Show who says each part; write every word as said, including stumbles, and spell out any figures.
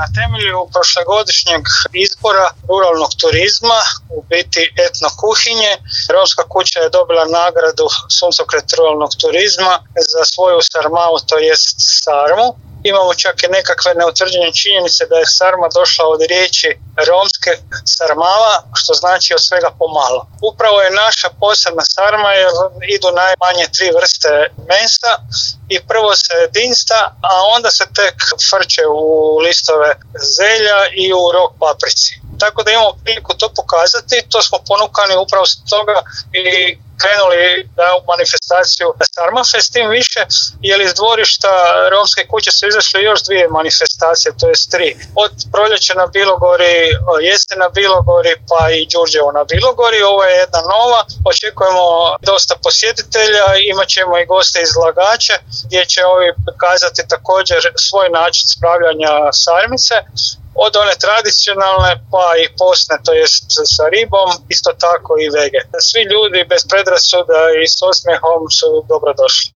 Speaker 1: Na temelju prošlogodišnjeg izbora ruralnog turizma, u biti etno kuhinje, Romska kuća je dobila nagradu Suncokret ruralnog turizma za svoju sarmavu, to jest sarmu. Imamo čak i nekakve neutvrđene činjenice da je sarma došla od riječi romske sarmava, što znači od svega pomalo. Upravo je naša posebna sarma jer idu najmanje tri vrste mesa i prvo se dinsta, a onda se tek frče u listove zelja i u rok paprici. Tako da imamo priliku to pokazati, to smo ponukani upravo s toga i krenuli da u manifestaciju Sarmafest, tim više jer iz dvorišta Romske kuće su izašle još dvije manifestacije, to jest tri. Od proljeća na Bilogori, jesen na Bilogori pa i Đurđevo na Bilogori. Ovo je jedna nova, očekujemo dosta posjetitelja, imat ćemo i goste izlagače gdje će ovi pokazati također svoj način spravljanja sarmice, od one tradicionalne pa i posne, to jest sa ribom, isto tako i vege. Svi ljudi bez predrasuda i s osmijehom su dobrodošli.